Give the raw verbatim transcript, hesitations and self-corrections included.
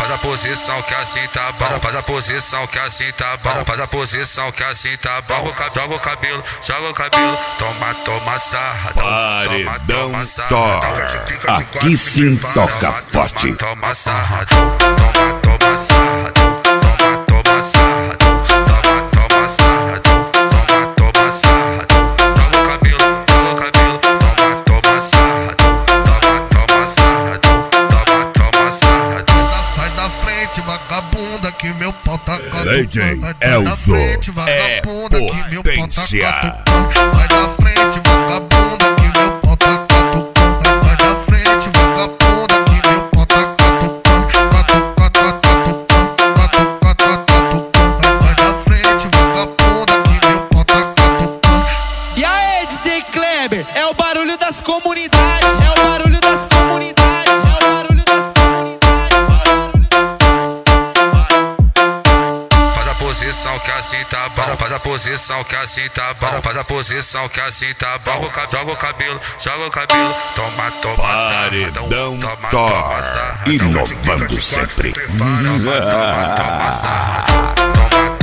faz a posição que assim tá bom, faz a posição que assim tá bom, faz a posição que assim tá bom. Joga o cabelo, joga o cabelo, toma, toma sarra, Paredão Thor, aqui sim toca forte. Toma sarra, toma, toma sarra, toma, toma sarra, toma, toma sarra, toma, toma sarra. Joga o cabelo, joga o cabelo, toma, toma sarra, toma, toma sarra, toma, toma sarra. Sai da frente, vagabunda, que meu pau tá D J Elzo é potência. Sai da frente, vagabunda, que meu pau tá catucando. Sai da frente, vagabunda, que meu pau tá catucando. Sai da frente, vagabunda, que meu pau tá catucando. E aí, D J Kleber, é o barulho das comunidades, é o barulho das comunidades, é o barulho das comunidades, é o barulho das comunidades. Faz a posição que assim tá bom, faz a posição que assim tá bom, faz a posição que assim tá bom. Joga o cabelo, joga o cabelo, toma, toma sarra, Paredão toma, Thor, toma sarra, inovando sempre. toma, toma sarra, toma,